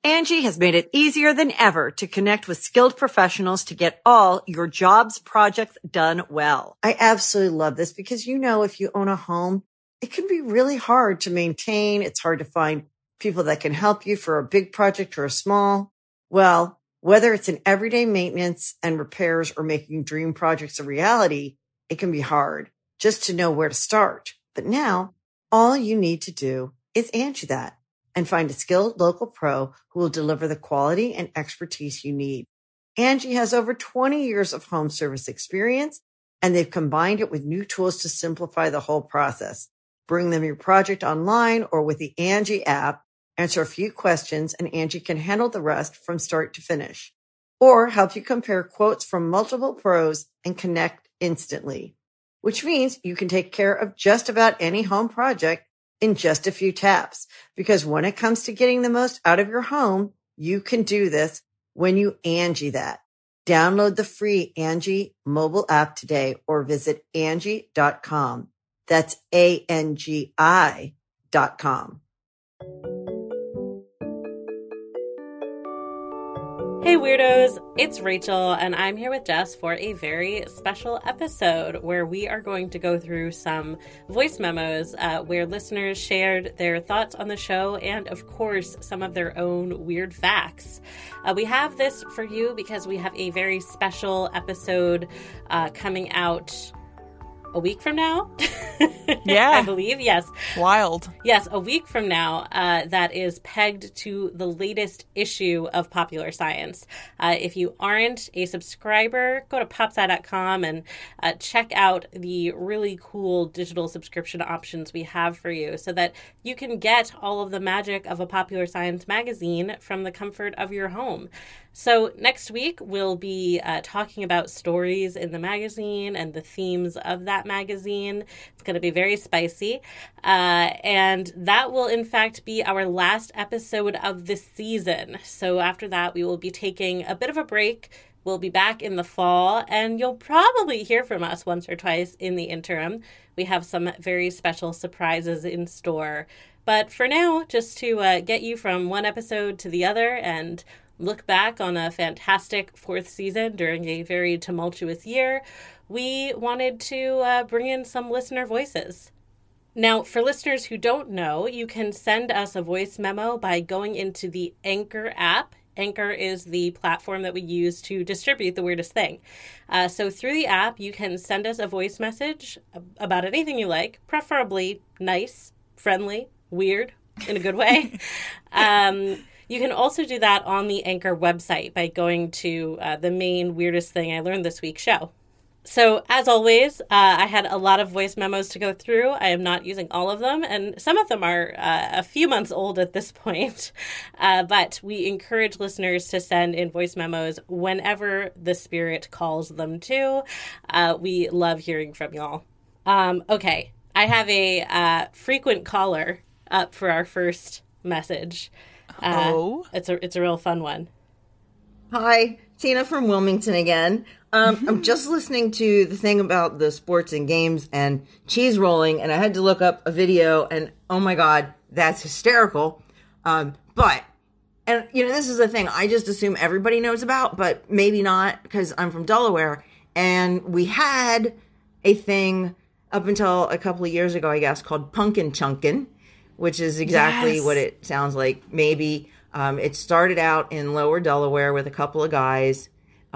Angie has made it easier than ever to connect with skilled professionals to get all your jobs projects done well. I absolutely love this because, if you own a home, it can be really hard to maintain. It's hard to find people that can help you for a big project or a small. Well, whether it's in everyday maintenance and repairs or making dream projects a reality, it can be hard just to know where to start. But now all you need to do is Angie that and find a skilled local pro who will deliver the quality and expertise you need. Angie has over 20 years of home service experience, and they've combined it with new tools to simplify the whole process. Bring them your project online or with the Angie app, answer a few questions, and Angie can handle the rest from start to finish. Or help you compare quotes from multiple pros and connect instantly, which means you can take care of just about any home project in just a few taps. Because when it comes to getting the most out of your home, you can do this when you Angie that. Download the free Angie mobile app today or visit Angie.com. That's ANGI.com. Hey Weirdos, it's Rachel, and I'm here with Jess for a very special episode where we are going to go through some voice memos where listeners shared their thoughts on the show and, of course, some of their own weird facts. We have this for you because we have a very special episode coming out a week from now. Yeah. I believe. Yes. Wild. Yes. A week from now, that is pegged to the latest issue of Popular Science. If you aren't a subscriber, go to popsci.com and check out the really cool digital subscription options we have for you so that you can get all of the magic of a Popular Science magazine from the comfort of your home. So next week, we'll be talking about stories in the magazine and the themes of that magazine. It's going to be very spicy. And that will, in fact, be our last episode of the season. So after that, we will be taking a bit of a break. We'll be back in the fall, and you'll probably hear from us once or twice in the interim. We have some very special surprises in store. But for now, just to get you from one episode to the other and look back on a fantastic fourth season during a very tumultuous year, we wanted to bring in some listener voices. Now, for listeners who don't know, you can send us a voice memo by going into the Anchor app. Anchor is the platform that we use to distribute The Weirdest Thing. So through the app, you can send us a voice message about anything you like, preferably nice, friendly, weird, in a good way. You can also do that on the Anchor website by going to the main Weirdest Thing I Learned This Week show. So, as always, I had a lot of voice memos to go through. I am not using all of them, and some of them are a few months old at this point. But we encourage listeners to send in voice memos whenever the spirit calls them to. We love hearing from y'all. Okay, I have a frequent caller up for our first message. It's a real fun one. Hi, Tina from Wilmington again. I'm just listening to the thing about the sports and games and cheese rolling, and I had to look up a video, and oh my god, that's hysterical. But this is a thing I just assume everybody knows about, but maybe not, because I'm from Delaware, and we had a thing up until a couple of years ago, I guess, called Punkin Chunkin', which is exactly what it sounds like. Maybe it started out in Lower Delaware with a couple of guys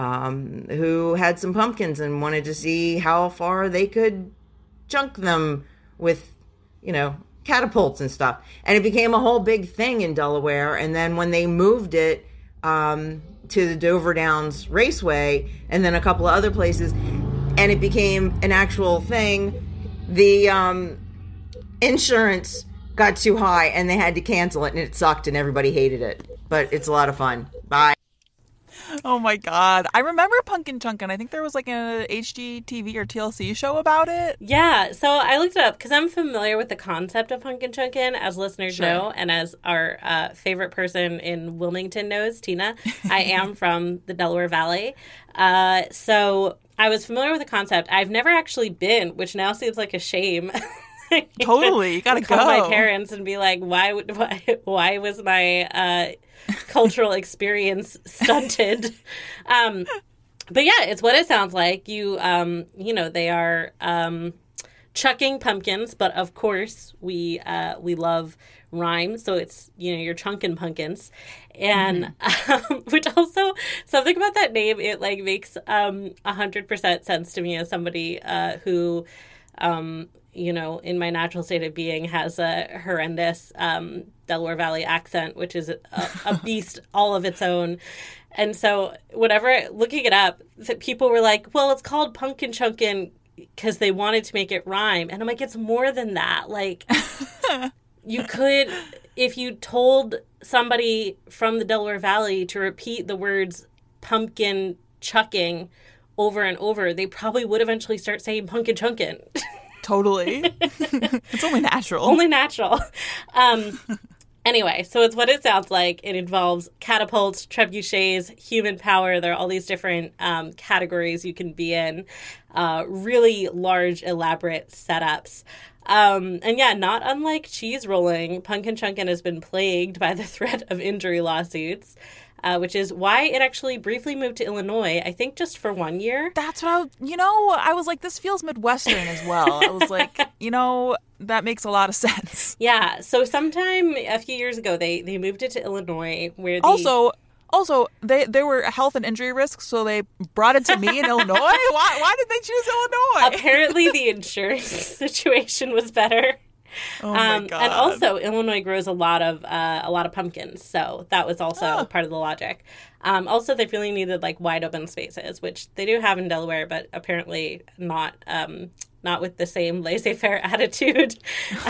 who had some pumpkins and wanted to see how far they could chunk them with, catapults and stuff. And it became a whole big thing in Delaware. And then when they moved it to the Dover Downs Raceway and then a couple of other places, and it became an actual thing, the insurance got too high and they had to cancel it, and it sucked and everybody hated it. But it's a lot of fun. Bye. Oh my god. I remember Punkin Chunkin'. I think there was like a HGTV or TLC show about it. Yeah, so I looked it up because I'm familiar with the concept of Punkin Chunkin', as listeners know, and as our favorite person in Wilmington knows, Tina. I am from the Delaware Valley. So I was familiar with the concept. I've never actually been, which now seems like a shame. Totally, you gotta call go. my parents and be like, why was my cultural experience stunted? But yeah, it's what it sounds like. They are chucking pumpkins, but of course we love rhyme, so it's you're chunking pumpkins, and which also something about that name, it like makes 100% sense to me as somebody who in my natural state of being has a horrendous Delaware Valley accent, which is a beast all of its own. And so whenever looking it up, people were like, well, it's called pumpkin chunkin' because they wanted to make it rhyme. And I'm like, it's more than that. Like, you could, if you told somebody from the Delaware Valley to repeat the words pumpkin chucking over and over, they probably would eventually start saying pumpkin chunkin'. Totally. It's only natural. Only natural. Anyway, so it's what it sounds like. It involves catapults, trebuchets, human power. There are all these different categories you can be in. Really large, elaborate setups. And yeah, not unlike cheese rolling, Pumpkin Chunkin' has been plagued by the threat of injury lawsuits, which is why it actually briefly moved to Illinois, I think just for 1 year. That's what I was like, this feels Midwestern as well. I was like, that makes a lot of sense. Yeah, so sometime a few years ago, they moved it to Illinois, where Also, they were health and injury risks, so they brought it to me in Illinois? Why did they choose Illinois? Apparently the insurance situation was better. Oh my God. And also, Illinois grows a lot of pumpkins, so that was also part of the logic. Also, they really needed like wide open spaces, which they do have in Delaware, but apparently not with the same laissez-faire attitude.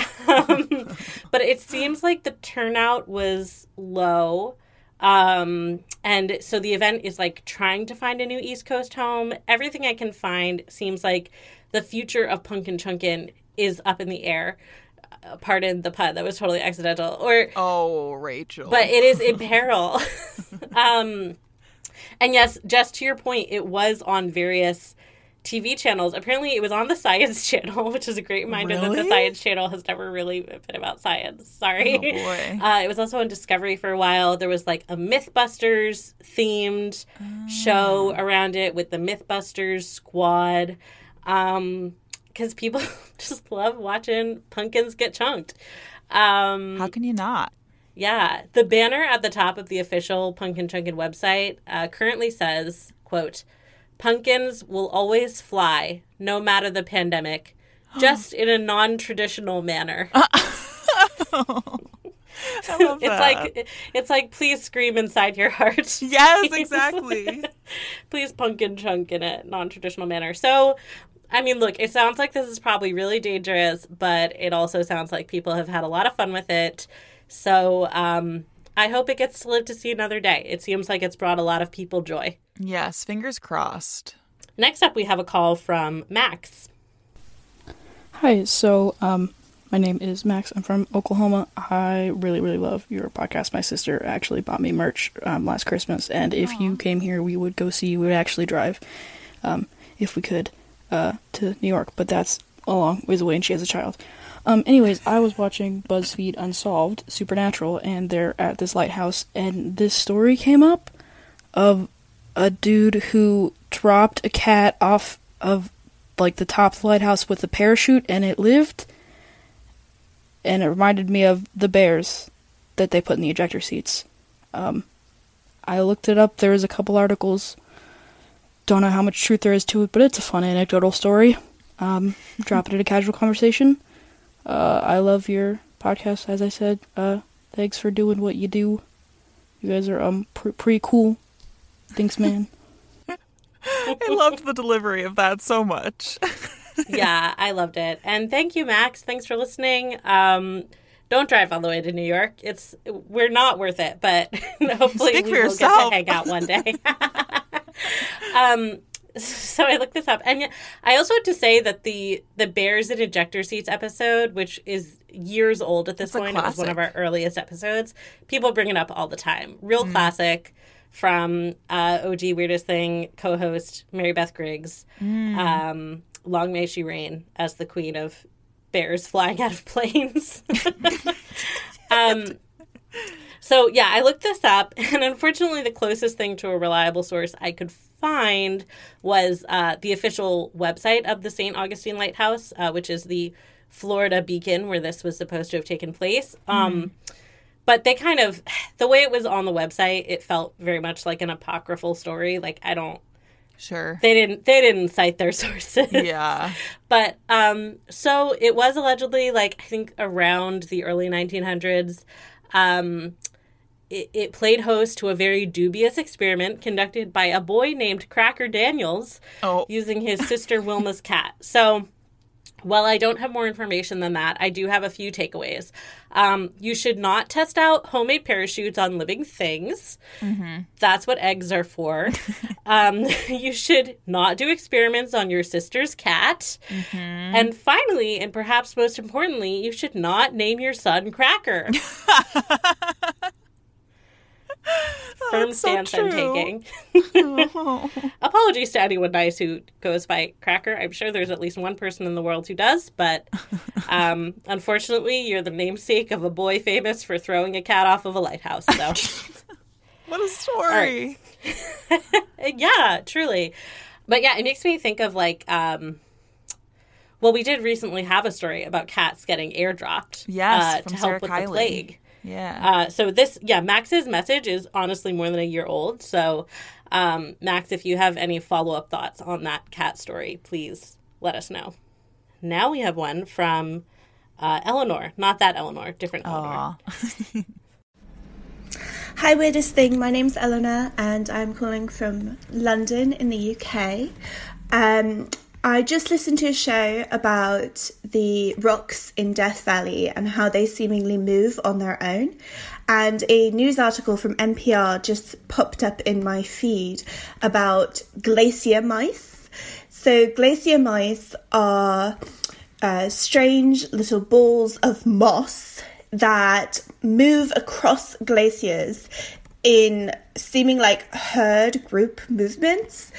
But it seems like the turnout was low. And so the event is like trying to find a new East Coast home. Everything I can find seems like the future of Pumpkin Chunkin' is up in the air. Pardon the pun, that was totally accidental. Rachel. But it is in peril. And yes, just to your point, it was on various TV channels. Apparently it was on the Science Channel, which is a great reminder that the Science Channel has never really been about science. Sorry. Oh boy. It was also on Discovery for a while. There was like a Mythbusters themed show around it with the Mythbusters squad. Because people just love watching pumpkins get chunked. How can you not? Yeah. The banner at the top of the official Pumpkin Chunkin' website currently says, quote, "Pumpkins will always fly, no matter the pandemic, just in a non-traditional manner." I love that. It's like, please scream inside your heart. Yes, exactly. Please pumpkin chunk in a non-traditional manner. So, I mean, look, it sounds like this is probably really dangerous, but it also sounds like people have had a lot of fun with it. So, I hope it gets to live to see another day. It seems like it's brought a lot of people joy. Yes, fingers crossed. Next up, we have a call from Max. Hi, so my name is Max. I'm from Oklahoma. I really, really love your podcast. My sister actually bought me merch last Christmas, and if you came here, we would go see you. We would actually drive, if we could, to New York, but that's a long ways away, and she has a child. Anyways, I was watching BuzzFeed Unsolved Supernatural, and they're at this lighthouse, and this story came up of a dude who dropped a cat off of, like, the top of the lighthouse with a parachute, and it lived, and it reminded me of the bears that they put in the ejector seats. I looked it up, there was a couple articles, don't know how much truth there is to it, but it's a fun anecdotal story. Drop it in a casual conversation. I love your podcast, as I said. Thanks for doing what you do. You guys are pretty cool. Thanks, man. I loved the delivery of that so much. Yeah, I loved it. And thank you, Max. Thanks for listening. Don't drive all the way to New York. We're not worth it, but hopefully Speak we for will yourself. get to hang out one day. So I looked this up, and I also have to say that the Bears in Ejector Seats episode, which is years old at this point, it was one of our earliest episodes. People bring it up all the time. Real classic from OG Weirdest Thing co-host Mary Beth Griggs. Long may she reign as the queen of bears flying out of planes. So, yeah, I looked this up, and unfortunately the closest thing to a reliable source I could find was the official website of the St. Augustine Lighthouse, which is the Florida beacon where this was supposed to have taken place. But they kind of, the way it was on the website, it felt very much like an apocryphal story. Like, I don't... Sure. They didn't cite their sources. Yeah. But, so it was allegedly, like, I think around the early 1900s, it played host to a very dubious experiment conducted by a boy named Cracker Daniels using his sister Wilma's cat. So, while I don't have more information than that, I do have a few takeaways. You should not test out homemade parachutes on living things. Mm-hmm. That's what eggs are for. You should not do experiments on your sister's cat. Mm-hmm. And finally, and perhaps most importantly, you should not name your son Cracker. Firm stance I'm taking. Apologies to anyone nice who goes by Cracker. I'm sure there's at least one person in the world who does, but unfortunately, you're the namesake of a boy famous for throwing a cat off of a lighthouse. So, what a story! Right. Yeah, truly. But yeah, it makes me think of like, well, we did recently have a story about cats getting airdropped. Yes, to help with the plague. Yeah. So Max's message is honestly more than a year old. So, Max, if you have any follow-up thoughts on that cat story, please let us know. Now we have one from Eleanor. Not that Eleanor, different Eleanor. Hi, Weirdest Thing. My name's Eleanor, and I'm calling from London in the UK. I just listened to a show about the rocks in Death Valley and how they seemingly move on their own. And a news article from NPR just popped up in my feed about glacier mice. So glacier mice are strange little balls of moss that move across glaciers in seeming like herd group movements.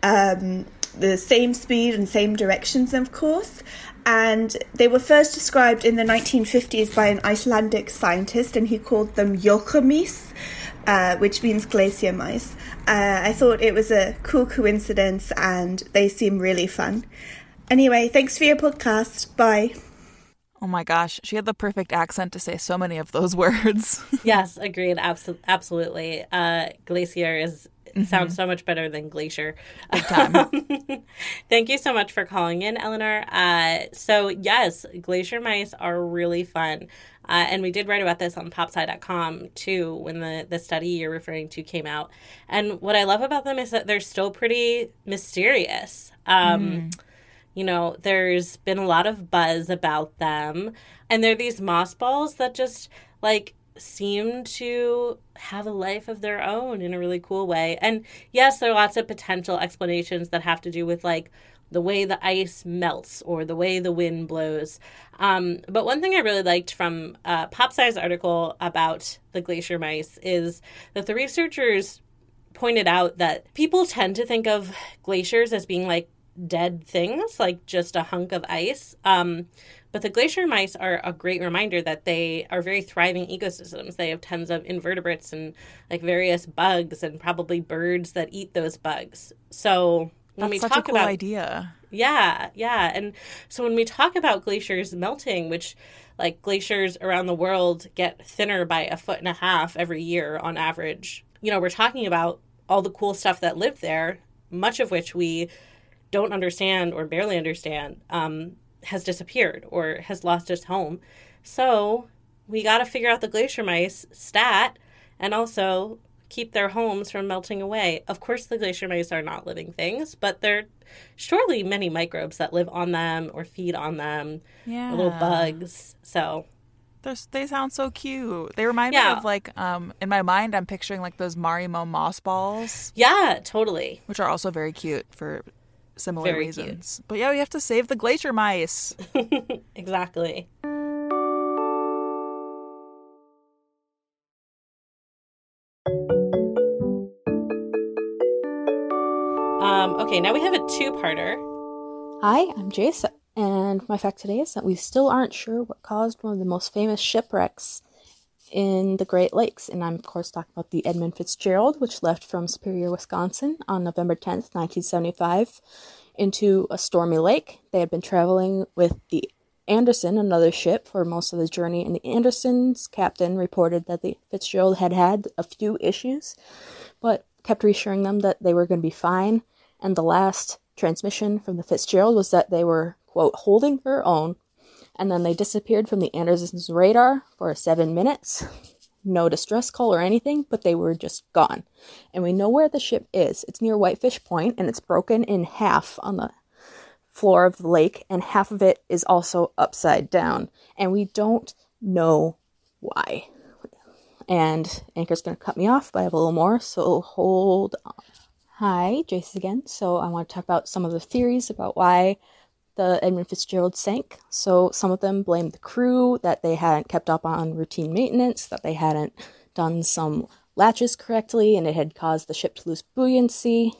The same speed and same directions, of course. And they were first described in the 1950s by an Icelandic scientist, and he called them Jökulmís, which means glacier mice. I thought it was a cool coincidence, and they seem really fun. Anyway, thanks for your podcast. Bye. Oh my gosh, she had the perfect accent to say so many of those words. Yes, agreed. Absolutely. Glacier is... sounds so much better than glacier. Big time. Thank you so much for calling in, Eleanor. So yes, glacier mice are really fun. And we did write about this on popsci.com too when the study you're referring to came out. And what I love about them is that they're still pretty mysterious. You know, there's been a lot of buzz about them. And they're these moss balls that just like seem to have a life of their own in a really cool way. And yes, there are lots of potential explanations that have to do with like the way the ice melts or the way the wind blows. But one thing I really liked from PopSci's article about the glacier mice is that the researchers pointed out that people tend to think of glaciers as being like dead things, like just a hunk of ice. But the glacier mice are a great reminder that they are very thriving ecosystems. They have tons of invertebrates and like various bugs and probably birds that eat those bugs. So when we talk about idea. Yeah. And so when we talk about glaciers melting, which like glaciers around the world get thinner by 1.5 feet every year on average, you know, we're talking about all the cool stuff that lived there, much of which we don't understand or barely understand, has disappeared or has lost its home. So we got to figure out the glacier mice stat and also keep their homes from melting away. Of course, the glacier mice are not living things, but there are surely many microbes that live on them or feed on them. Yeah. Little bugs. So they sound so cute. They remind me of like, in my mind, I'm picturing like those Marimo moss balls. Yeah, totally. Which are also very cute for similar Very reasons. Cute. But yeah, we have to save the glacier mice. Exactly. Okay, now we have a two-parter. Hi, I'm Jason. And my fact today is that we still aren't sure what caused one of the most famous shipwrecks in the Great Lakes. And I'm, of course, talking about the Edmund Fitzgerald, which left from Superior, Wisconsin on November 10th, 1975, into a stormy lake. They had been traveling with the Anderson, another ship, for most of the journey, and the Anderson's captain reported that the Fitzgerald had had a few issues, but kept reassuring them that they were going to be fine. And the last transmission from the Fitzgerald was that they were, quote, holding their own, and then they disappeared from the Anderson's radar for 7 minutes. No distress call or anything, but they were just gone. And we know where the ship is. It's near Whitefish Point, and it's broken in half on the floor of the lake, and half of it is also upside down. And we don't know why. And Anchor's going to cut me off, but I have a little more, so hold on. Hi, Jace again. So I want to talk about some of the theories about why the Edmund Fitzgerald sank. So some of them blame the crew, that they hadn't kept up on routine maintenance, that they hadn't done some latches correctly, and it had caused the ship to lose buoyancy.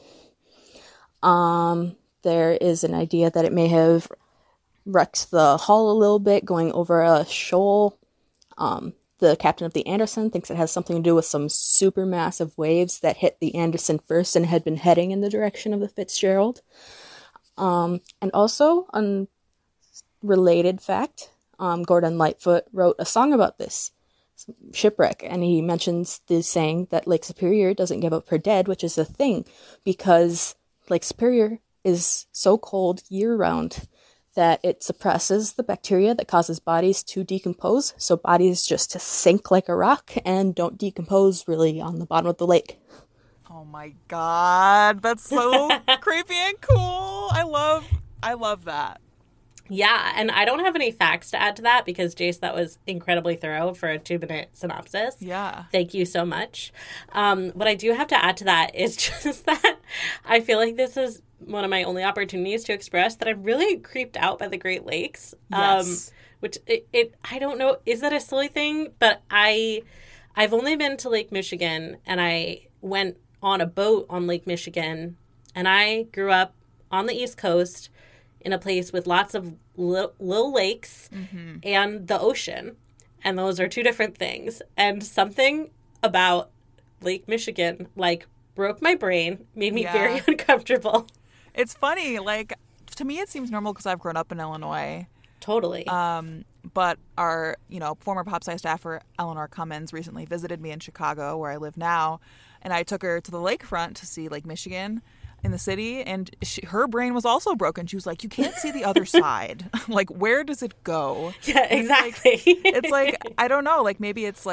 There is an idea that it may have wrecked the hull a little bit, going over a shoal. The captain of the Anderson thinks it has something to do with some supermassive waves that hit the Anderson first and had been heading in the direction of the Fitzgerald. And also, unrelated fact, Gordon Lightfoot wrote a song about this shipwreck, and he mentions the saying that Lake Superior doesn't give up for dead, which is a thing, because Lake Superior is so cold year-round that it suppresses the bacteria that causes bodies to decompose, so bodies just sink like a rock and don't decompose really on the bottom of the lake. Oh my god, that's so creepy and cool. I love that. Yeah, and I don't have any facts to add to that because, Jace, that was incredibly thorough for a 2-minute synopsis. Yeah. Thank you so much. What I do have to add to that is just that I feel like this is one of my only opportunities to express that I'm really creeped out by the Great Lakes. Yes. Which, I don't know, is that a silly thing? But I've only been to Lake Michigan, and I went on a boat on Lake Michigan, and I grew up on the East Coast in a place with lots of little lakes and the ocean. And those are two different things. And something about Lake Michigan, broke my brain, made me very uncomfortable. It's funny, to me it seems normal because I've grown up in Illinois. Totally. But our, former Pop Sci staffer, Eleanor Cummins, recently visited me in Chicago, where I live now. And I took her to the lakefront to see Lake Michigan in the city, and her brain was also broken. She was like, you can't see the other side. Where does it go? Yeah, exactly. It's I don't know, maybe it's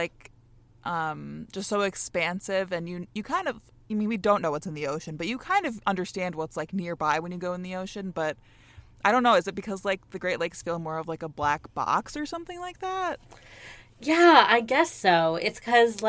just so expansive, and you kind of, we don't know what's in the ocean, but you kind of understand what's nearby when you go in the ocean. But I don't know, is it because the Great Lakes feel more of a black box or something like that? Yeah, I guess so. It's because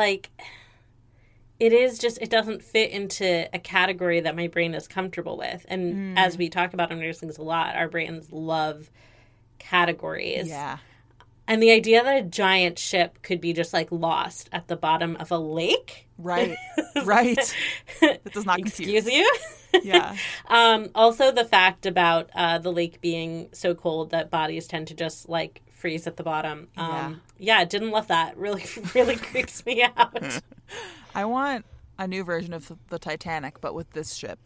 it is just, it doesn't fit into a category that my brain is comfortable with. And as we talk about on Nursings a lot, our brains love categories. Yeah. And the idea that a giant ship could be just lost at the bottom of a lake. Right. Right. It does not confuse. Excuse you? Yeah. Also the fact about the lake being so cold that bodies tend to just freeze at the bottom. Yeah, didn't love that. Really, really creeps me out. I want a new version of the Titanic, but with this ship.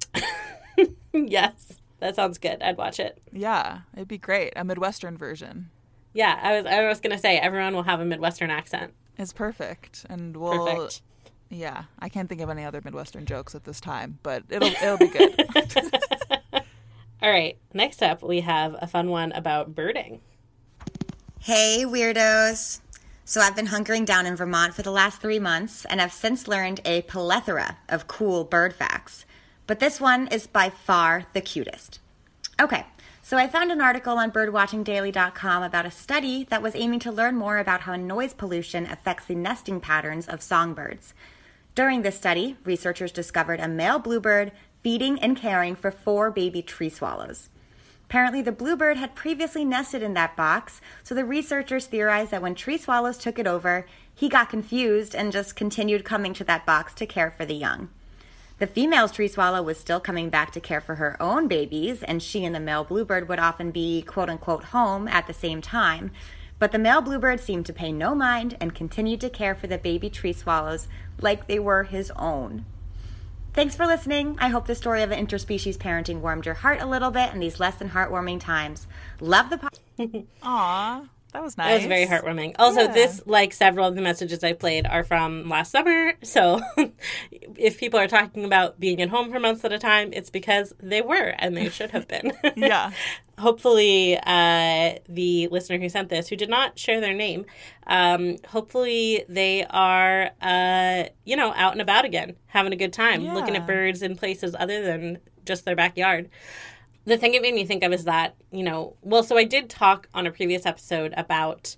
Yes, that sounds good. I'd watch it. Yeah, it'd be great. A Midwestern version. Yeah, I was gonna say everyone will have a Midwestern accent. It's perfect, and Perfect. Yeah, I can't think of any other Midwestern jokes at this time, but it'll be good. All right, next up we have a fun one about birding. Hey, weirdos. So I've been hunkering down in Vermont for the last 3 months, and I've since learned a plethora of cool bird facts. But this one is by far the cutest. Okay, so I found an article on birdwatchingdaily.com about a study that was aiming to learn more about how noise pollution affects the nesting patterns of songbirds. During this study, researchers discovered a male bluebird feeding and caring for 4 baby tree swallows. Apparently, the bluebird had previously nested in that box, so the researchers theorized that when tree swallows took it over, he got confused and just continued coming to that box to care for the young. The female tree swallow was still coming back to care for her own babies, and she and the male bluebird would often be quote-unquote home at the same time. But the male bluebird seemed to pay no mind and continued to care for the baby tree swallows like they were his own. Thanks for listening. I hope the story of interspecies parenting warmed your heart a little bit in these less than heartwarming times. Love the podcast. Aw, that was nice. That was very heartwarming. Also, this, like several of the messages I played, are from last summer. So if people are talking about being at home for months at a time, it's because they were, and they should have been. Yeah. Hopefully, the listener who sent this, who did not share their name, hopefully they are, out and about again, having a good time, looking at birds in places other than just their backyard. The thing it made me think of is that, so I did talk on a previous episode about,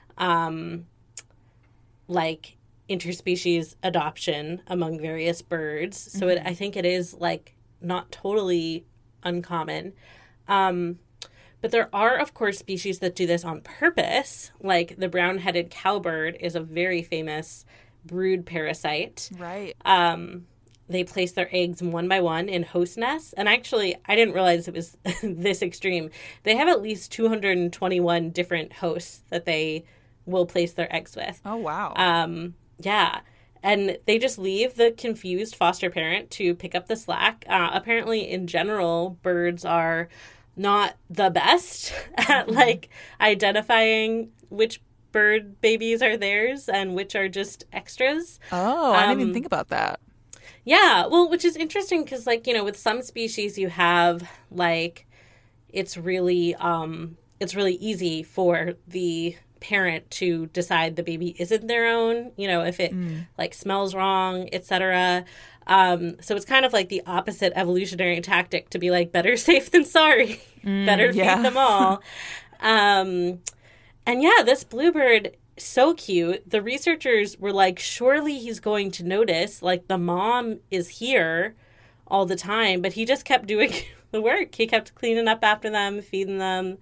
interspecies adoption among various birds. So I think it is, not totally uncommon. But there are, of course, species that do this on purpose. Like the brown-headed cowbird is a very famous brood parasite. Right. They place their eggs one by one in host nests. And actually, I didn't realize it was this extreme. They have at least 221 different hosts that they will place their eggs with. Oh, wow. Yeah. And they just leave the confused foster parent to pick up the slack. Apparently, in general, birds are not the best at, identifying which bird babies are theirs and which are just extras. Oh, I didn't even think about that. Yeah, well, which is interesting because, with some species you have, it's really easy for the parent to decide the baby isn't their own, if it, smells wrong, etc. So it's kind of like the opposite evolutionary tactic to be better safe than sorry. Better feed them all. And this bluebird, so cute. The researchers were like, surely he's going to notice, the mom is here all the time, but he just kept doing the work. He kept cleaning up after them, feeding them.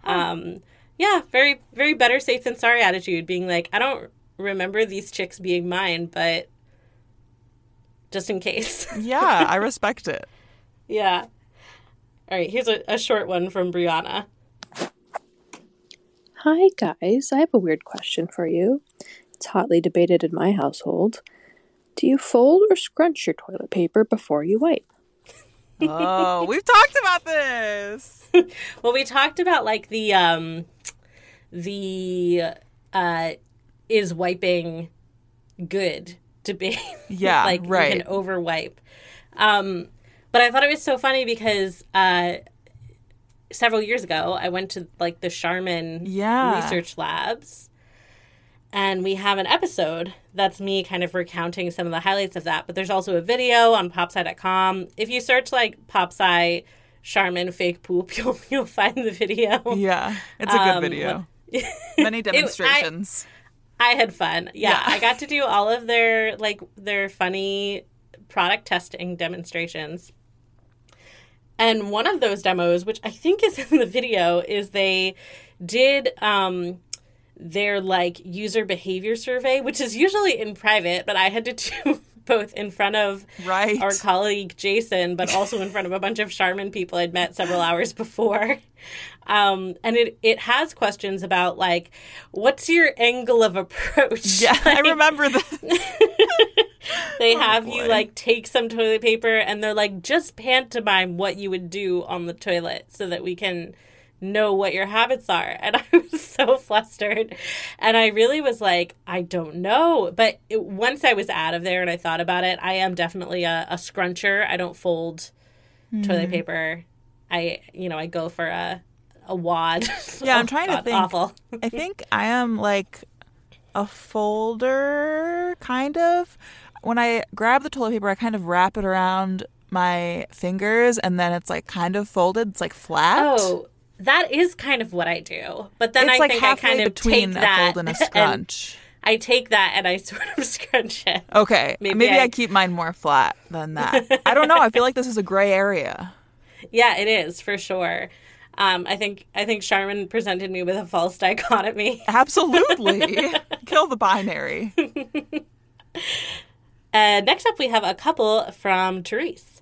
Very, very better safe than sorry attitude, being like, I don't remember these chicks being mine, but just in case. Yeah, I respect it. Yeah. All right, here's a short one from Brianna. Hi, guys. I have a weird question for you. It's hotly debated in my household. Do you fold or scrunch your toilet paper before you wipe? Oh, we've talked about this. Well, we talked about is wiping good debate. Yeah, right. You can over wipe. But I thought it was so funny because several years ago I went to the Charmin research labs, and we have an episode that's me kind of recounting some of the highlights of that. But there's also a video on popsci.com. If you search popsci Charmin fake poop, you'll find the video. Yeah, it's a good video. Many demonstrations. I had fun. Yeah, I got to do all of their funny product testing demonstrations. And one of those demos, which I think is in the video, is they did their user behavior survey, which is usually in private, but I had to do both in front of our colleague Jason, but also in front of a bunch of Charmin people I'd met several hours before. And it has questions about what's your angle of approach? Yeah, I remember that. They have you take some toilet paper and they're just pantomime what you would do on the toilet so that we can know what your habits are. And I was so flustered. And I really was I don't know. But once I was out of there and I thought about it, I am definitely a scruncher. I don't fold toilet paper. I go for a wad. Yeah, I'm trying to think. Awful. I think I am a folder, kind of. When I grab the toilet paper, I kind of wrap it around my fingers, and then it's kind of folded. It's flat. Oh, that is kind of what I do. But then it's I think I kind of between take that a fold and a scrunch. I take that and I sort of scrunch it. Okay. Maybe I keep mine more flat than that. I don't know. I feel like this is a gray area. Yeah, it is, for sure. I think Charmin presented me with a false dichotomy. Absolutely. Kill the binary. Next up, we have a couple from Therese.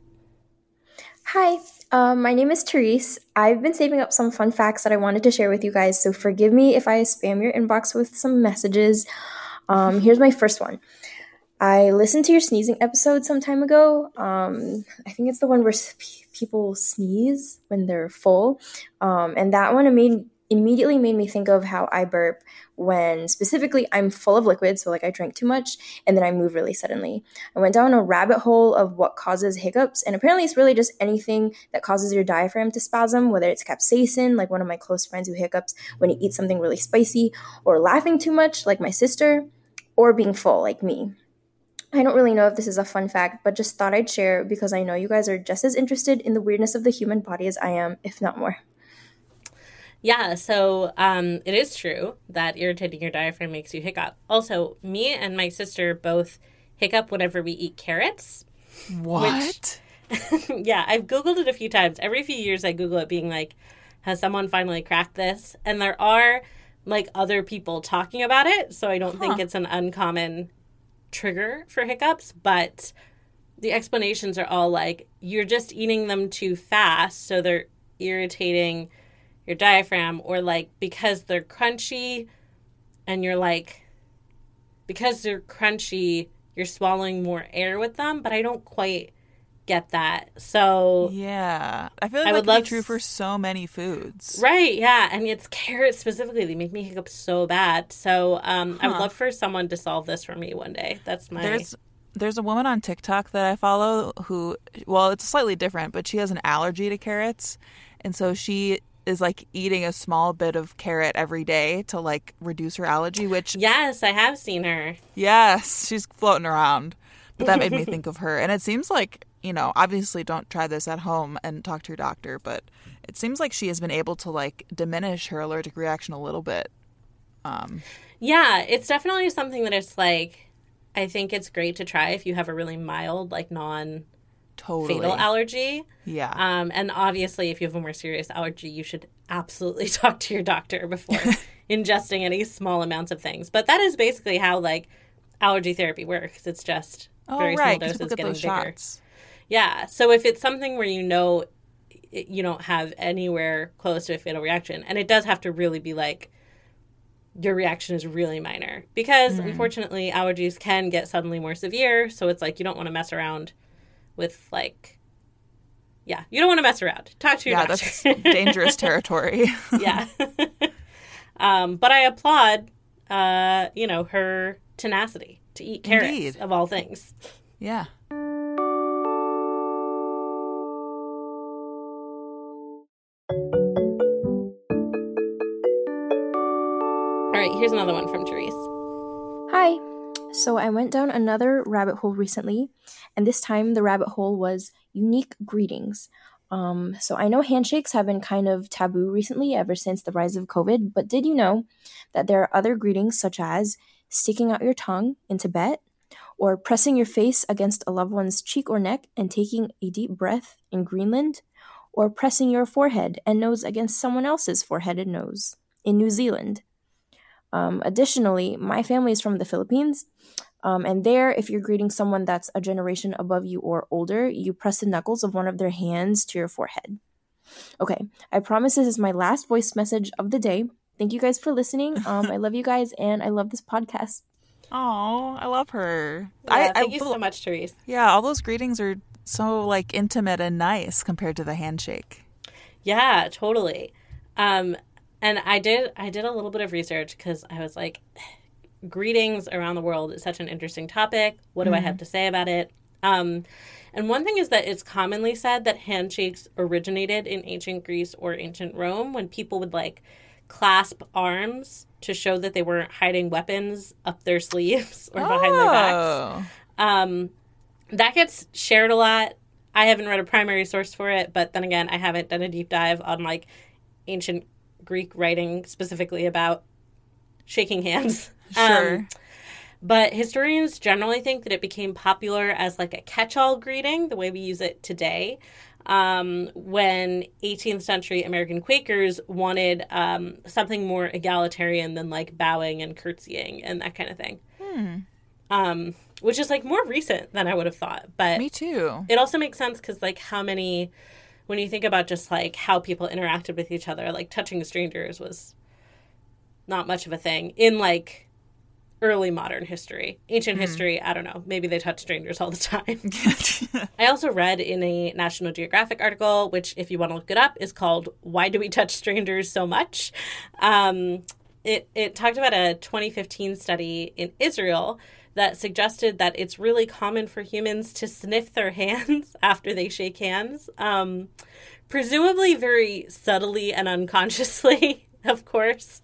Hi, my name is Therese. I've been saving up some fun facts that I wanted to share with you guys, so forgive me if I spam your inbox with some messages. Here's my first one. I listened to your sneezing episode some time ago. I think it's the one where people sneeze when they're full. And that one immediately made me think of how I burp when specifically I'm full of liquid, so like I drank too much, and then I move really suddenly. I went down a rabbit hole of what causes hiccups, and apparently it's really just anything that causes your diaphragm to spasm, whether it's capsaicin, like one of my close friends who hiccups when he eats something really spicy, or laughing too much, like my sister, or being full, like me. I don't really know if this is a fun fact, but just thought I'd share because I know you guys are just as interested in the weirdness of the human body as I am, if not more. Yeah, so it is true that irritating your diaphragm makes you hiccup. Also, me and my sister both hiccup whenever we eat carrots. What? Yeah, I've Googled it a few times. Every few years I Google it being like, has someone finally cracked this? And there are like other people talking about it, so I don't think it's an uncommon trigger for hiccups, but the explanations are all like, you're just eating them too fast, so they're irritating your diaphragm, or like because they're crunchy and you're like, because they're crunchy, you're swallowing more air with them, but I don't quite get that. So yeah, I feel like that would be true for so many foods. Right, yeah, and it's carrots specifically. They make me hiccup so bad. So I would love for someone to solve this for me one day. That's my... There's a woman on TikTok that I follow who, well, it's slightly different, but she has an allergy to carrots. And so she is like eating a small bit of carrot every day to like reduce her allergy, which... Yes, I have seen her. Yes, she's floating around. But that made me think of her. And it seems like, you know, obviously don't try this at home and talk to your doctor, but it seems like she has been able to like diminish her allergic reaction a little bit. Yeah, it's definitely something that it's like, I think it's great to try if you have a really mild, like non-fatal allergy. Yeah. And obviously if you have a more serious allergy, you should absolutely talk to your doctor before ingesting any small amounts of things. But that is basically how like allergy therapy works. It's just very small doses getting bigger. Shots. Yeah. So if it's something where you know you don't have anywhere close to a fatal reaction, and it does have to really be like your reaction is really minor, because unfortunately allergies can get suddenly more severe. So it's like you don't want to mess around with like, yeah, you don't want to mess around. Talk to your doctor. That's dangerous territory. Yeah. But I applaud, her tenacity to eat carrots. Indeed. Of all things. Yeah. All right, here's another one from Therese. Hi. So I went down another rabbit hole recently, and this time the rabbit hole was unique greetings. So I know handshakes have been kind of taboo recently ever since the rise of COVID, but did you know that there are other greetings such as sticking out your tongue in Tibet, or pressing your face against a loved one's cheek or neck and taking a deep breath in Greenland, or pressing your forehead and nose against someone else's forehead and nose in New Zealand? Additionally, my family is from the Philippines, and there, if you're greeting someone that's a generation above you or older, you press the knuckles of one of their hands to your forehead. Okay, I promise this is my last voice message of the day. Thank you guys for listening. I love you guys, and I love this podcast. Oh, I love her. Yeah, thank you so much, Therese. Yeah, all those greetings are so like intimate and nice compared to the handshake. Yeah, totally. And I did a little bit of research because I was like, greetings around the world is such an interesting topic. What do I have to say about it? And one thing is that it's commonly said that handshakes originated in ancient Greece or ancient Rome, when people would like clasp arms to show that they weren't hiding weapons up their sleeves or behind their backs. That gets shared a lot. I haven't read a primary source for it, but then again, I haven't done a deep dive on like ancient Greek writing specifically about shaking hands. Sure. But historians generally think that it became popular as like a catch-all greeting, the way we use it today, when 18th century American Quakers wanted something more egalitarian than like bowing and curtsying and that kind of thing. which is like more recent than I would have thought. But Me too. it also makes sense because like how many, when you think about just like how people interacted with each other, like touching strangers was not much of a thing in like early modern history. Ancient history, I don't know. Maybe they touch strangers all the time. I also read in a National Geographic article, which if you want to look it up, is called Why Do We Touch Strangers So Much? It talked about a 2015 study in Israel that suggested that it's really common for humans to sniff their hands after they shake hands, presumably very subtly and unconsciously. Of course.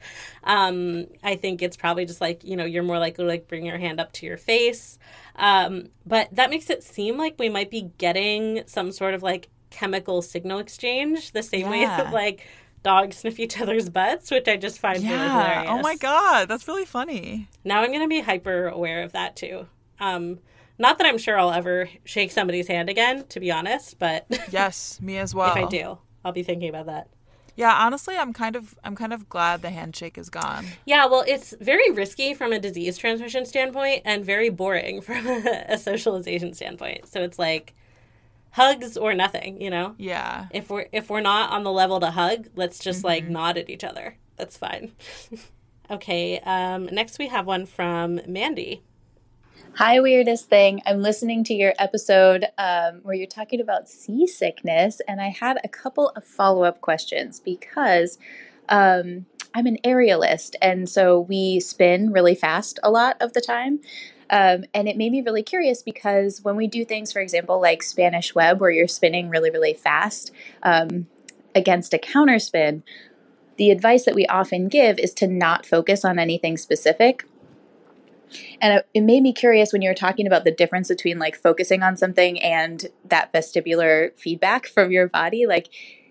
I think it's probably just like, you know, you're more likely to like bring your hand up to your face. But that makes it seem like we might be getting some sort of like chemical signal exchange the same way that like dogs sniff each other's butts, which I just find really hilarious. Oh my God. That's really funny. Now I'm going to be hyper aware of that too. Not that I'm sure I'll ever shake somebody's hand again, to be honest, but yes, me as well. If I do, I'll be thinking about that. Yeah, honestly, I'm kind of glad the handshake is gone. Yeah, well, it's very risky from a disease transmission standpoint and very boring from a socialization standpoint. So it's like hugs or nothing, you know? Yeah. If we're not on the level to hug, let's just like nod at each other. That's fine. Okay, next we have one from Mandy. Hi, weirdest thing. I'm listening to your episode where you're talking about seasickness, and I had a couple of follow-up questions because I'm an aerialist, and so we spin really fast a lot of the time. And it made me really curious because when we do things, for example, like Spanish web, where you're spinning really, really fast against a counterspin, the advice that we often give is to not focus on anything specific. And it made me curious when you were talking about the difference between like focusing on something and that vestibular feedback from your body. Like,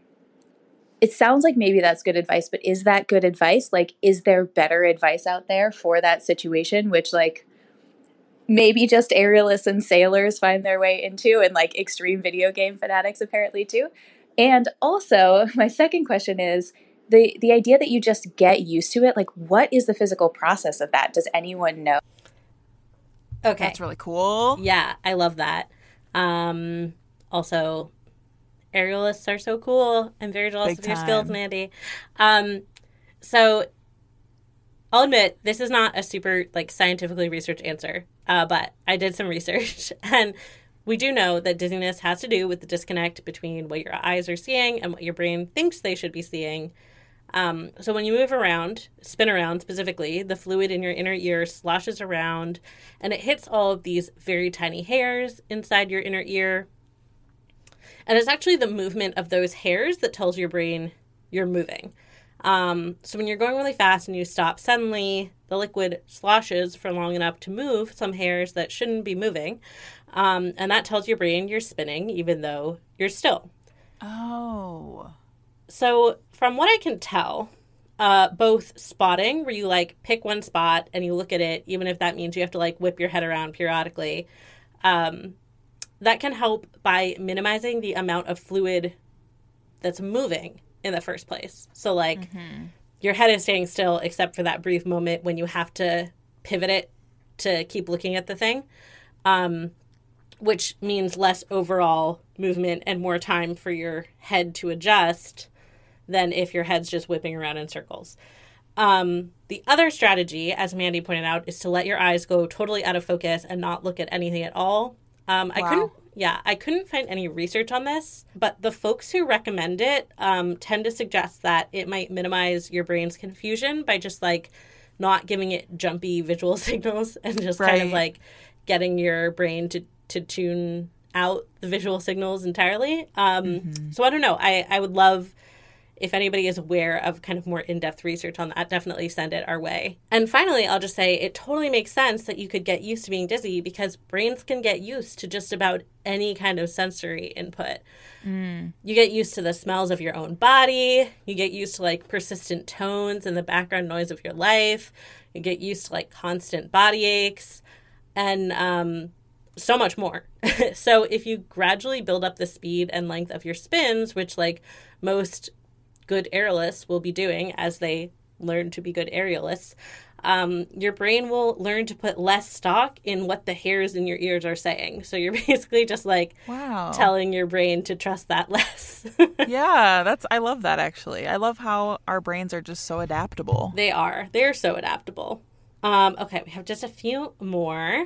it sounds like maybe that's good advice, but is that good advice? Like, is there better advice out there for that situation, which like maybe just aerialists and sailors find their way into, and like extreme video game fanatics apparently too? And also, my second question is, the idea that you just get used to it, like what is the physical process of that? Does anyone know? Okay. That's really cool. Yeah, I love that. Also, aerialists are so cool. I'm very jealous of your skills, Mandy. So I'll admit, this is not a super like scientifically researched answer, but I did some research, and we do know that dizziness has to do with the disconnect between what your eyes are seeing and what your brain thinks they should be seeing. So when you move around, spin around specifically, the fluid in your inner ear sloshes around and it hits all of these very tiny hairs inside your inner ear. And it's actually the movement of those hairs that tells your brain you're moving. So when you're going really fast and you stop suddenly, the liquid sloshes for long enough to move some hairs that shouldn't be moving. And that tells your brain you're spinning even though you're still. Oh. So from what I can tell, both spotting, where you like pick one spot and you look at it, even if that means you have to like whip your head around periodically, that can help by minimizing the amount of fluid that's moving in the first place. So like your head is staying still except for that brief moment when you have to pivot it to keep looking at the thing, which means less overall movement and more time for your head to adjust than if your head's just whipping around in circles. The other strategy, as Mandy pointed out, is to let your eyes go totally out of focus and not look at anything at all. I couldn't find any research on this, but the folks who recommend it tend to suggest that it might minimize your brain's confusion by just like not giving it jumpy visual signals and just kind of like getting your brain to tune out the visual signals entirely. So I don't know. I would love if anybody is aware of kind of more in-depth research on that, definitely send it our way. And finally, I'll just say it totally makes sense that you could get used to being dizzy because brains can get used to just about any kind of sensory input. You get used to the smells of your own body. You get used to like persistent tones and the background noise of your life. You get used to like constant body aches and so much more. So if you gradually build up the speed and length of your spins, which like most good aerialists will be doing as they learn to be good aerialists, your brain will learn to put less stock in what the hairs in your ears are saying. So you're basically just like telling your brain to trust that less. Yeah, I love that, actually. I love how our brains are just so adaptable. They are. They're so adaptable. Okay, we have just a few more.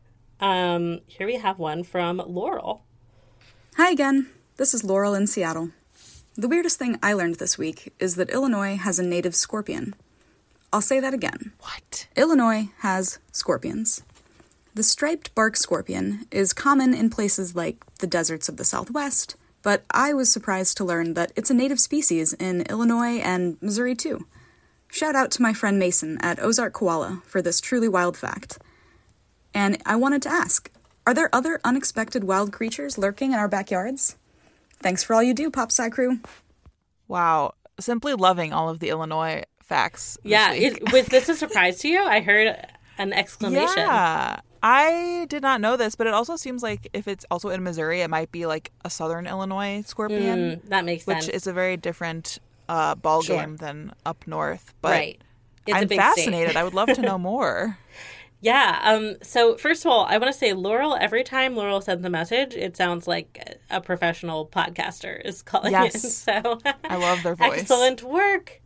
Here we have one from Laurel. Hi again. This is Laurel in Seattle. The weirdest thing I learned this week is that Illinois has a native scorpion. I'll say that again. What? Illinois has scorpions. The striped bark scorpion is common in places like the deserts of the Southwest, but I was surprised to learn that it's a native species in Illinois and Missouri too. Shout out to my friend Mason at Ozark Koala for this truly wild fact. And I wanted to ask, are there other unexpected wild creatures lurking in our backyards? Thanks for all you do, Pop Sci Crew. Wow. Simply loving all of the Illinois facts. Yeah. Was this a surprise to you? I heard an exclamation. Yeah. I did not know this, but it also seems like if it's also in Missouri, it might be like a southern Illinois scorpion. That makes sense. Which is a very different ball game than up north. But right. It's I'm a big fascinated. state. I would love to know more. Yeah. So first of all, I want to say Laurel, every time Laurel sends a message, it sounds like a professional podcaster is calling in. So I love their voice. Excellent work.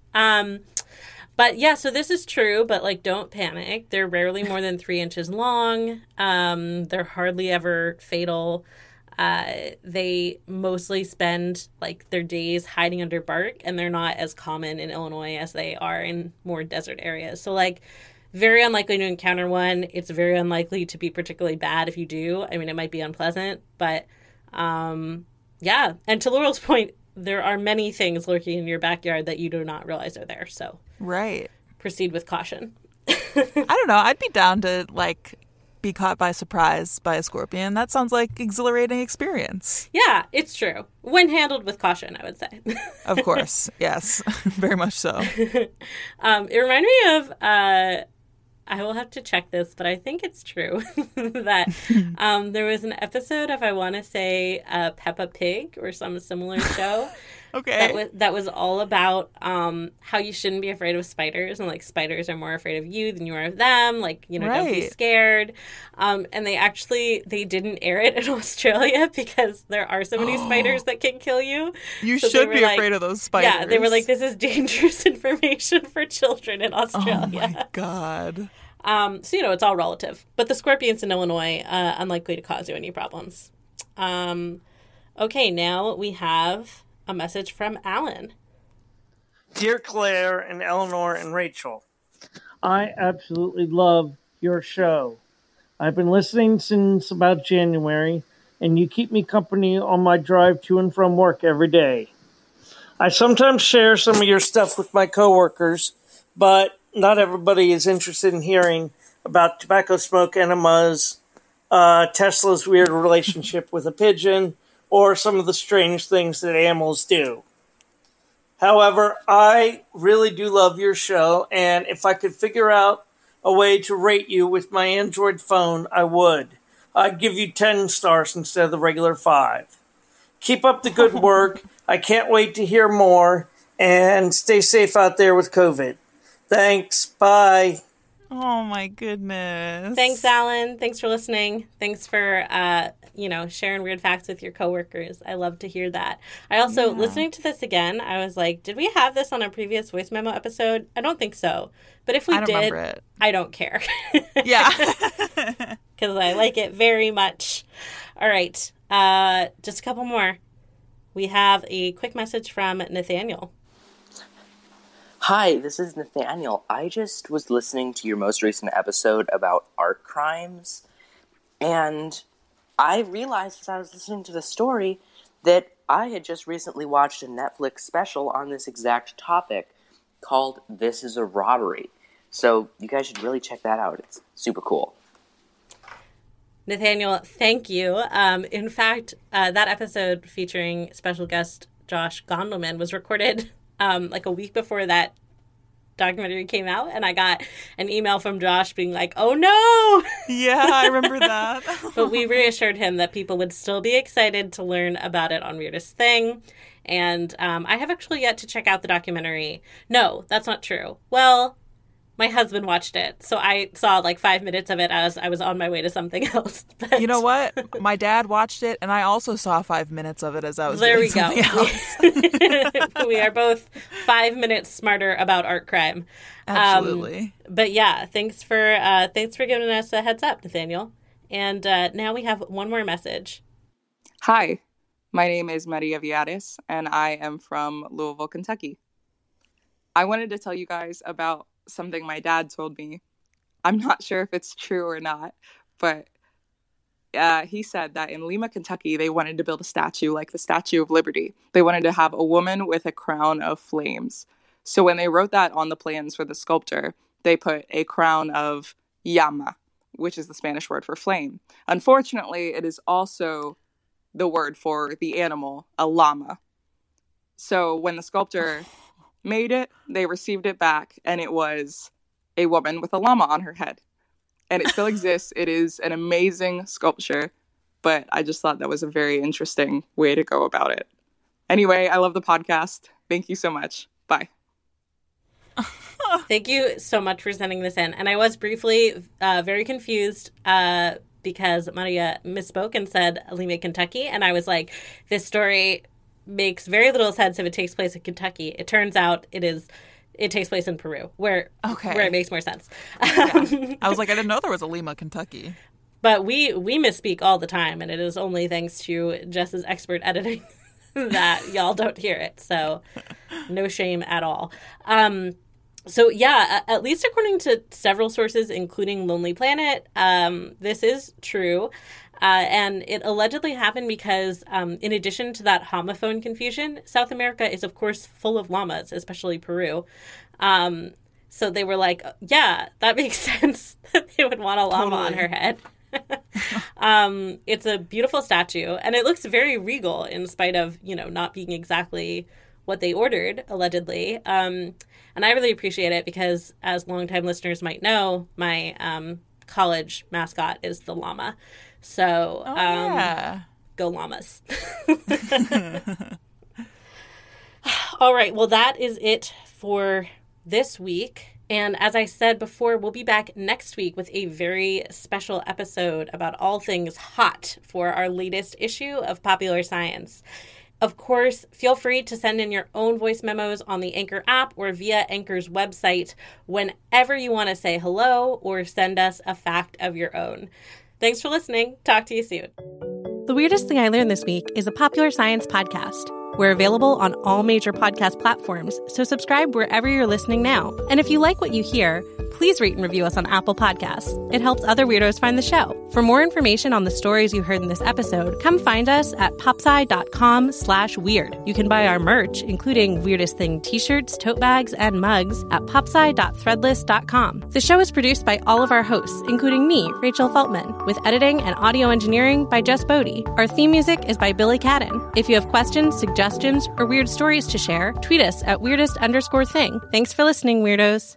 But yeah, so this is true, but like, don't panic. They're rarely more than 3 inches long. They're hardly ever fatal. They mostly spend like their days hiding under bark, and they're not as common in Illinois as they are in more desert areas. So like, very unlikely to encounter one. It's very unlikely to be particularly bad if you do. I mean, it might be unpleasant, but yeah. And to Laurel's point, there are many things lurking in your backyard that you do not realize are there. So right. Proceed with caution. I don't know. I'd be down to like be caught by surprise by a scorpion. That sounds like exhilarating experience. Yeah, it's true. When handled with caution, I would say. Of course. Yes. Very much so. It reminded me of I will have to check this, but I think it's true that there was an episode of, I want to say, Peppa Pig or some similar show. Okay. That was all about how you shouldn't be afraid of spiders, and like spiders are more afraid of you than you are of them. Like, you know, don't be scared. And they didn't air it in Australia because there are so many spiders that can kill you. You should be afraid of those spiders. Yeah, they were like, this is dangerous information for children in Australia. Oh my God. So, you know, it's all relative. But the scorpions in Illinois, unlikely to cause you any problems. Okay, now we have a message from Alan. Dear Claire and Eleanor and Rachel, I absolutely love your show. I've been listening since about January, and you keep me company on my drive to and from work every day. I sometimes share some of your stuff with my coworkers, but not everybody is interested in hearing about tobacco smoke enemas, Tesla's weird relationship with a pigeon, or some of the strange things that animals do. However, I really do love your show, and if I could figure out a way to rate you with my Android phone, I would. I'd give you 10 stars instead of the regular 5. Keep up the good work. I can't wait to hear more, and stay safe out there with COVID. Thanks. Bye. Oh, my goodness. Thanks, Alan. Thanks for listening. Thanks for, sharing weird facts with your coworkers. I love to hear that. I also, listening to this again, I was like, did we have this on a previous voice memo episode? I don't think so. But if we did, I don't care. Yeah. Because I like it very much. All right. Just a couple more. We have a quick message from Nathaniel. Hi, this is Nathaniel. I just was listening to your most recent episode about art crimes, and I realized as I was listening to the story that I had just recently watched a Netflix special on this exact topic called This Is a Robbery. So you guys should really check that out. It's super cool. Nathaniel, thank you. In fact, that episode featuring special guest Josh Gondelman was recorded like a week before that documentary came out, and I got an email from Josh being like, oh no! Yeah, I remember that. But we reassured him that people would still be excited to learn about it on Weirdest Thing. And I have actually yet to check out the documentary. No, that's not true. Well, My husband watched it, so I saw like 5 minutes of it as I was on my way to something else. But you know what? My dad watched it, and I also saw 5 minutes of it as I was there doing we something go. else. We are both 5 minutes smarter about art crime. Absolutely. But yeah, thanks for giving us a heads up, Nathaniel. And now we have one more message. Hi, my name is Maria Villares, and I am from Louisville, Kentucky. I wanted to tell you guys about something my dad told me. I'm not sure if it's true or not, but he said that in Lima, Kentucky, they wanted to build a statue like the Statue of Liberty. They wanted to have a woman with a crown of flames. So when they wrote that on the plans for the sculptor, they put a crown of llama, which is the Spanish word for flame. Unfortunately, it is also the word for the animal, a llama. So when the sculptor made it, they received it back, and it was a woman with a llama on her head. And it still exists. It is an amazing sculpture, but I just thought that was a very interesting way to go about it. Anyway, I love the podcast. Thank you so much. Bye. Thank you so much for sending this in. And I was briefly very confused because Maria misspoke and said Lima, Kentucky. And I was like, this story makes very little sense if it takes place in Kentucky. It turns out it takes place in Peru, where it makes more sense. Yeah. I was like, I didn't know there was a Lima, Kentucky. But we misspeak all the time, and it is only thanks to Jess's expert editing that y'all don't hear it. So no shame at all. So yeah, at least according to several sources, including Lonely Planet, this is true. And it allegedly happened because, in addition to that homophone confusion, South America is, of course, full of llamas, especially Peru. So they were like, yeah, that makes sense that they would want a llama on her head. It's a beautiful statue, and it looks very regal in spite of, not being exactly what they ordered, allegedly. And I really appreciate it because, as longtime listeners might know, my college mascot is the llama. So, go llamas. All right. Well, that is it for this week. And as I said before, we'll be back next week with a very special episode about all things hot for our latest issue of Popular Science. Of course, feel free to send in your own voice memos on the Anchor app or via Anchor's website whenever you want to say hello or send us a fact of your own. Thanks for listening. Talk to you soon. The Weirdest Thing I Learned This Week is a Popular Science podcast. We're available on all major podcast platforms, so subscribe wherever you're listening now. And if you like what you hear, please rate and review us on Apple Podcasts. It helps other weirdos find the show. For more information on the stories you heard in this episode, come find us at popsci.com/weird. You can buy our merch, including Weirdest Thing t-shirts, tote bags, and mugs at popsci.threadless.com. The show is produced by all of our hosts, including me, Rachel Feltman, with editing and audio engineering by Jess Bodie. Our theme music is by Billy Cadden. If you have questions, suggestions, or weird stories to share, tweet us at weirdest_thing. Thanks for listening, weirdos.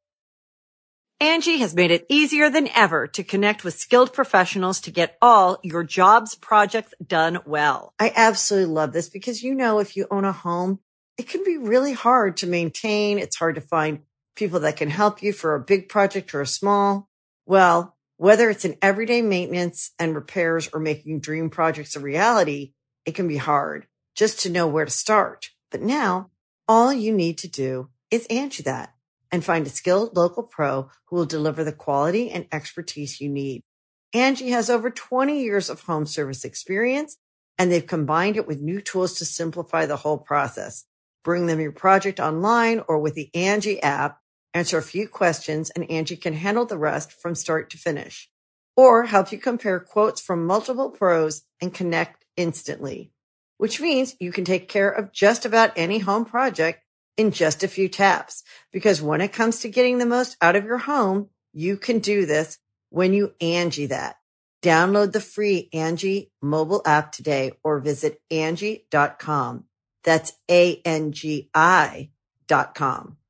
Angie has made it easier than ever to connect with skilled professionals to get all your jobs projects done well. I absolutely love this because, if you own a home, it can be really hard to maintain. It's hard to find people that can help you for a big project or a small. Well, whether it's in everyday maintenance and repairs or making dream projects a reality, it can be hard just to know where to start. But now all you need to do is Angie that and find a skilled local pro who will deliver the quality and expertise you need. Angie has over 20 years of home service experience, and they've combined it with new tools to simplify the whole process. Bring them your project online or with the Angie app, answer a few questions, and Angie can handle the rest from start to finish. Or help you compare quotes from multiple pros and connect instantly, which means you can take care of just about any home project in just a few taps. Because when it comes to getting the most out of your home, you can do this when you Angie that. Download the free Angie mobile app today or visit Angie.com. That's ANGI.com.